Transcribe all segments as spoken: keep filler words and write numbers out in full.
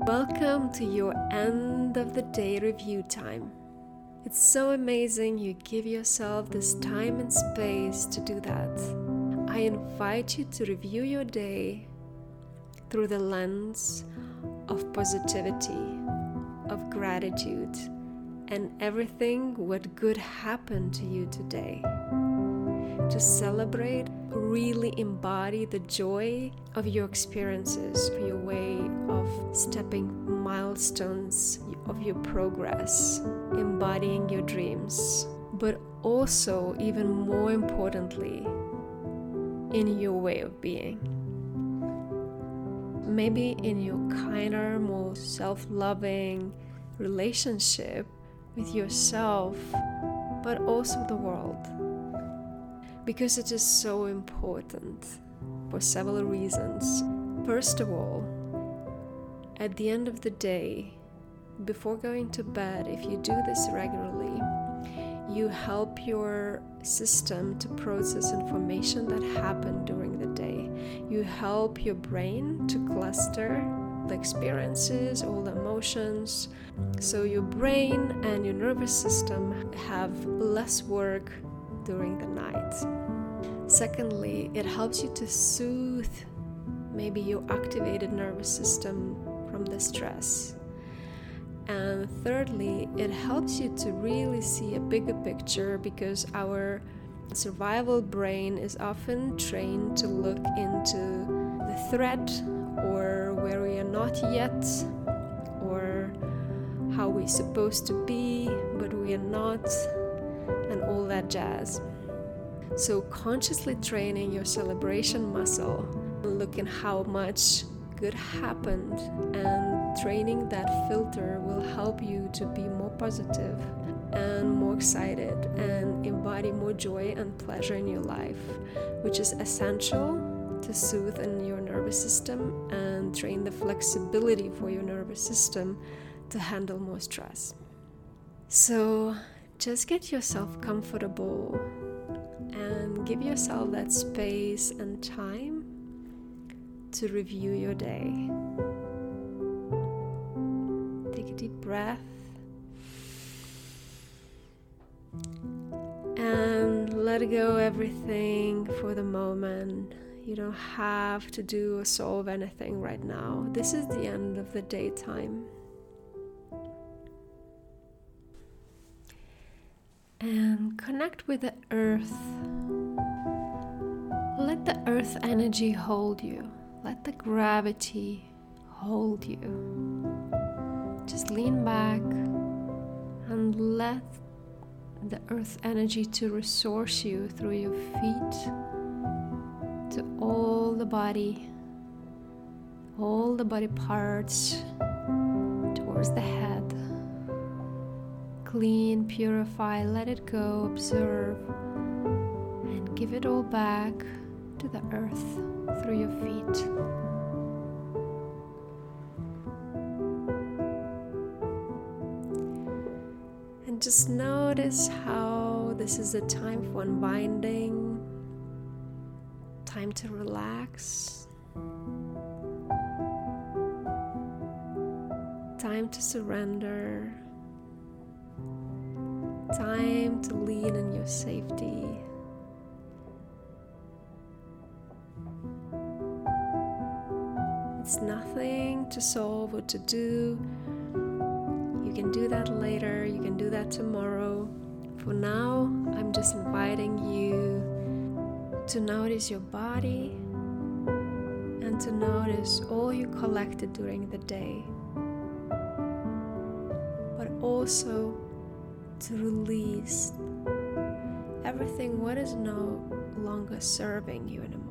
Welcome to your end of the day review time. It's so amazing you give yourself this time and space to do that. I invite you to review your day through the lens of positivity, of gratitude, and everything what good happened to you today. To celebrate, really embody the joy of your experiences, your way of stepping milestones of your progress, embodying your dreams, but also, even more importantly, in your way of being. Maybe in your kinder, more self-loving relationship with yourself, but also the world. Because it is so important for several reasons. First of all, at the end of the day, before going to bed, if you do this regularly, you help your system to process information that happened during the day. You help your brain to cluster the experiences, all the emotions, so your brain and your nervous system have less work during the night. Secondly, it helps you to soothe maybe your activated nervous system from the stress. And thirdly, it helps you to really see a bigger picture, because our survival brain is often trained to look into the threat, or where we are not yet, or how we're supposed to be but we are not, and all that jazz. So consciously training your celebration muscle, looking how much good happened, and training that filter will help you to be more positive and more excited and embody more joy and pleasure in your life, which is essential to soothe in your nervous system and train the flexibility for your nervous system to handle more stress. So just get yourself comfortable and give yourself that space and time to review your day. Take a deep breath and let go everything for the moment. You don't have to do or solve anything right now. This is the end of the daytime. And connect with the earth. Let the earth energy hold you. Let the gravity hold you. Just lean back and let the earth energy to resource you through your feet to all the body, all the body parts towards the head. Clean, purify, let it go, observe, and give it all back to the earth through your feet. And just notice how this is a time for unwinding, time to relax, time to surrender, time to lean in your safety. It's nothing to solve or to do. You can do that later, you can do that tomorrow. For now, I'm just inviting you to notice your body and to notice all you collected during the day, but also to release everything what is no longer serving you anymore.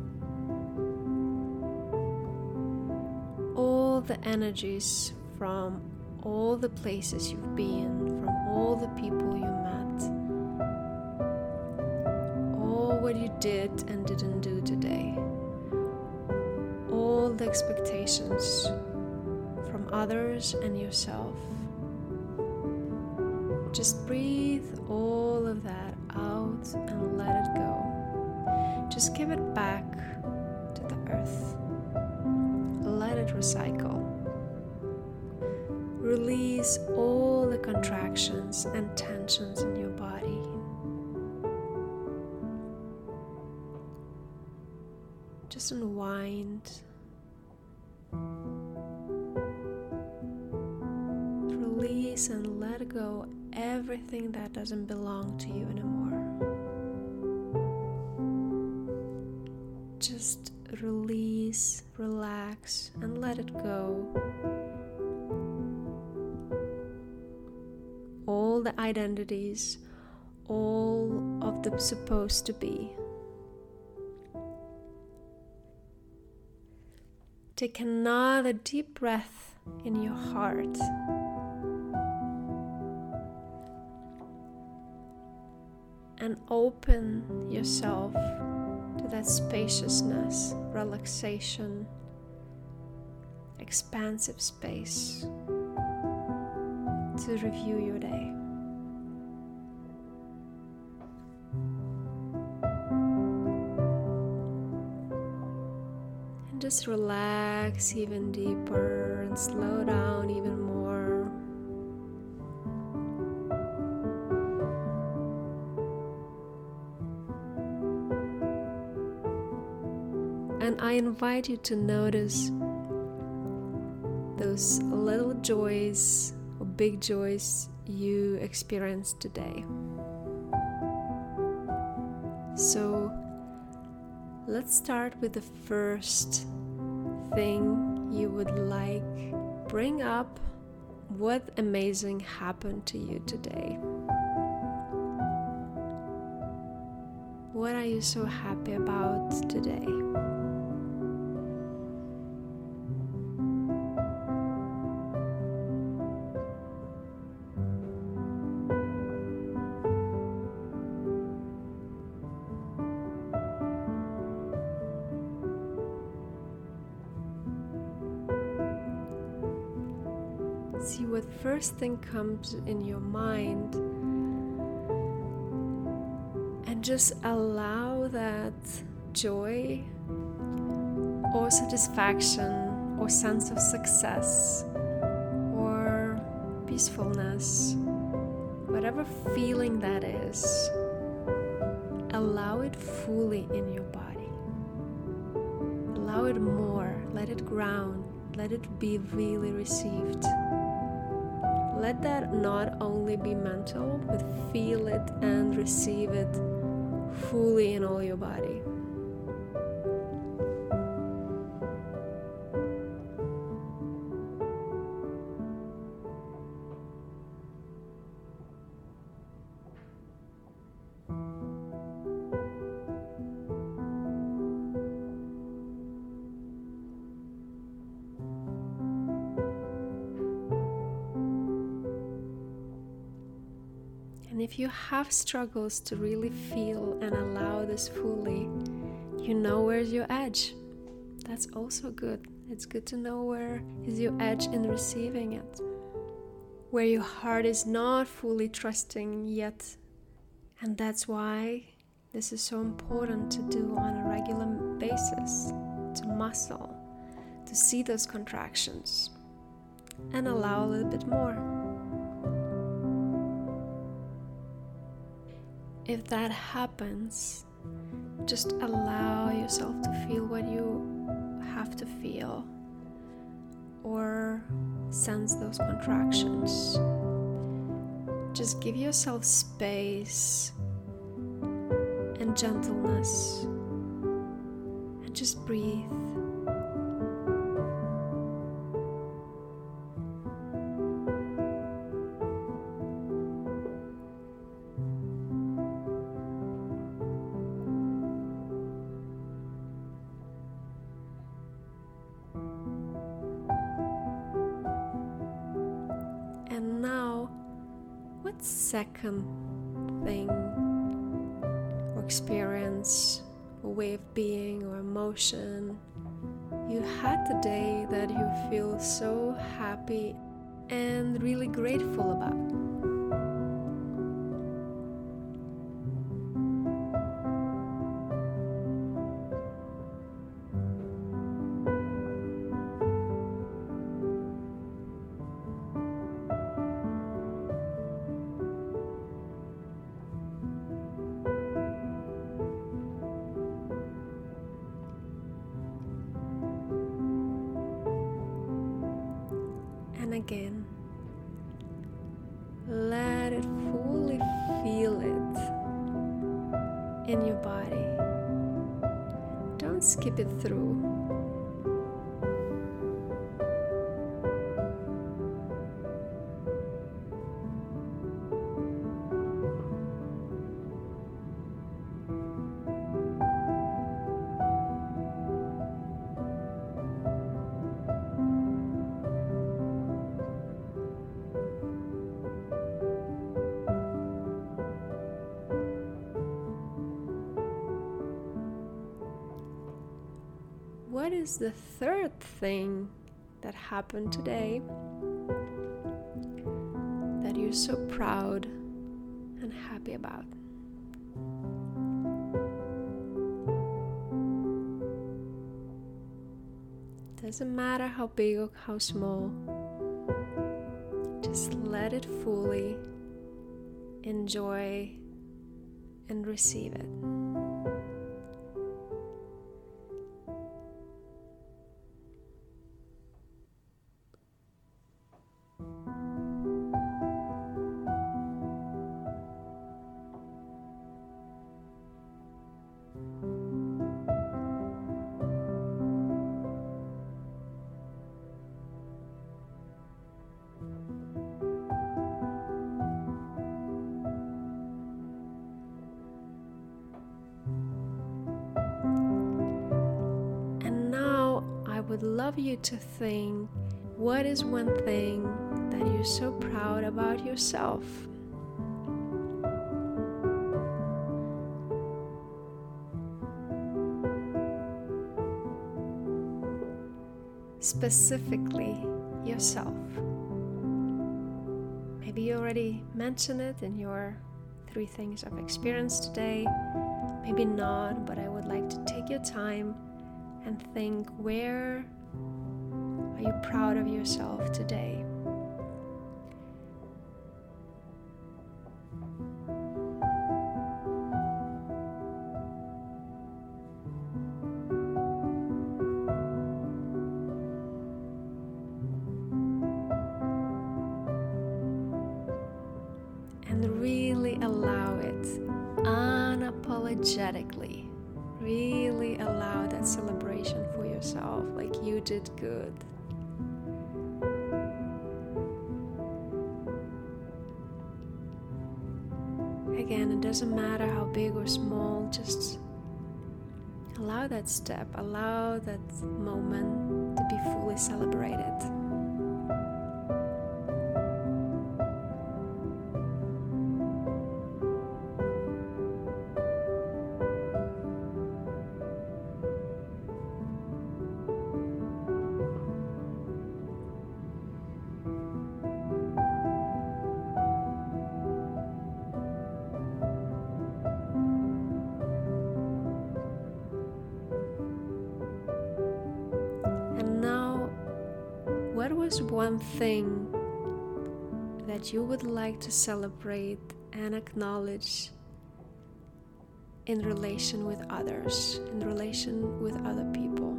All the energies from all the places you've been, from all the people you met, all what you did and didn't do today, all the expectations from others and yourself. Just breathe all of that out and let it go. Just give it back to the earth. Let it recycle. release all the contractions and tensions in your body. Just unwind. Release and let go everything that doesn't belong to you anymore. Just release, relax, and let it go. All the identities, all of the supposed to be. Take another deep breath in your heart. And open yourself to that spaciousness, relaxation, expansive space to review your day. And just relax even deeper and slow down even more. And I invite you to notice those little joys or big joys you experienced today. So let's start with the first thing you would like. Bring up what amazing happened to you today. What are you so happy about today? See what first thing comes in your mind and just allow that joy or satisfaction or sense of success or peacefulness, whatever feeling that is, allow it fully in your body. Allow it more, let it ground, let it be really received. Let that not only be mental, but feel it and receive it fully in all your body. And if you have struggles to really feel and allow this fully, you know where's your edge. That's also good. It's good to know where is your edge in receiving it. Where your heart is not fully trusting yet. And that's why this is so important to do on a regular basis. To muscle, to see those contractions and allow a little bit more. If that happens, just allow yourself to feel what you have to feel or sense those contractions. Just give yourself space and gentleness and just breathe. And now, what second thing or experience or way of being or emotion you had today that you feel so happy and really grateful about? again. Let it fully feel it in your body. Don't skip it through. What is the third thing that happened today that you're so proud and happy about? Doesn't matter how big or how small, just let it fully enjoy and receive it. I would love you to think, what is one thing that you're so proud about yourself? Specifically, yourself. Maybe you already mentioned it in your three things of experience today. Maybe not, but I would like to take your time and think, where are you proud of yourself today? And really allow it unapologetically. Really allow that celebration for yourself, like you did good. Again, it doesn't matter how big or small, just allow that step, allow that moment to be fully celebrated. What was one thing that you would like to celebrate and acknowledge in relation with others, in relation with other people?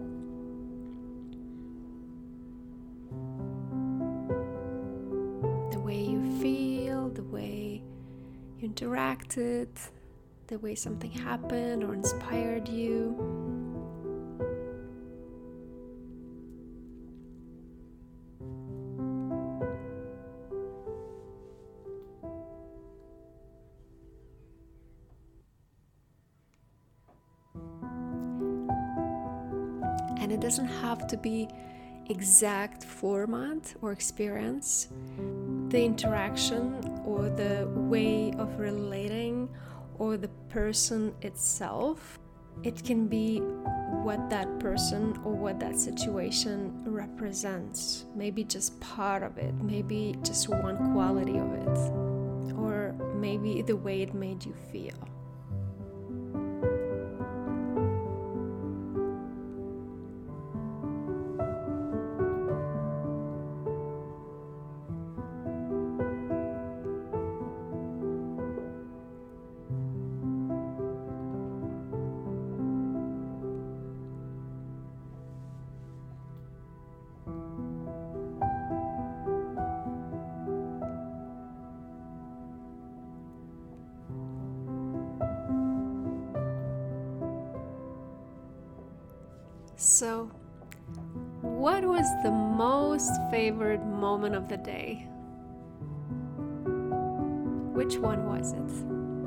The way you feel, the way you interacted, the way something happened or inspired you. And it doesn't have to be exact format or experience. The interaction or the way of relating or the person itself, it can be what that person or what that situation represents. Maybe just part of it, maybe just one quality of it, or maybe the way it made you feel. So, what was the most favorite moment of the day? Which one was it?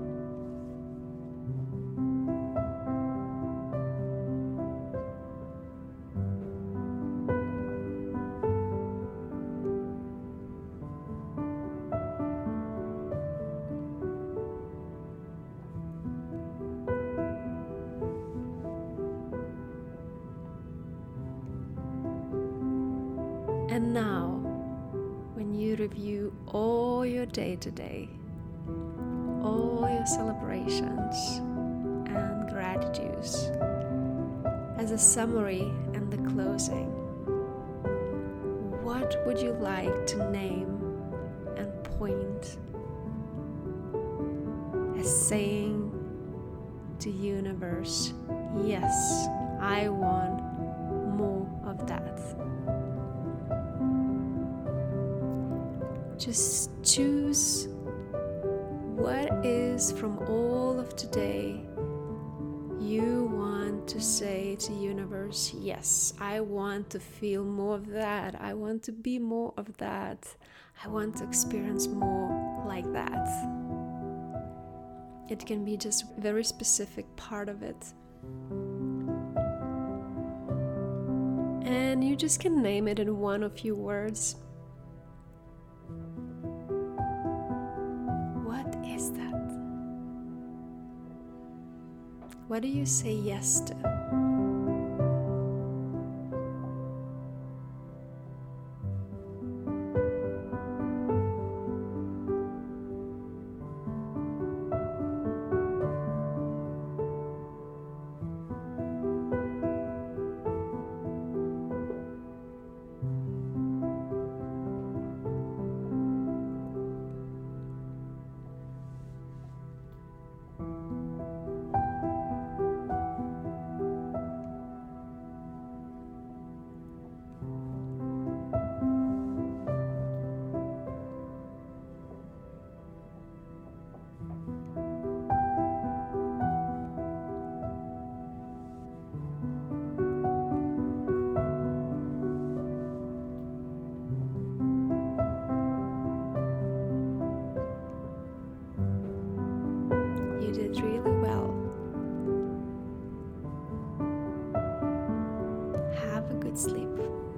And now, when you review all your day to day, all your celebrations and gratitudes, as a summary and the closing, what would you like to name and point as saying to universe, yes, I want more of that? Just choose what is from all of today you want to say to universe, yes, I want to feel more of that. I want to be more of that. I want to experience more like that. It can be just a very specific part of it. And you just can name it in one or few words. What do you say yes to? You did really well. Have a good sleep.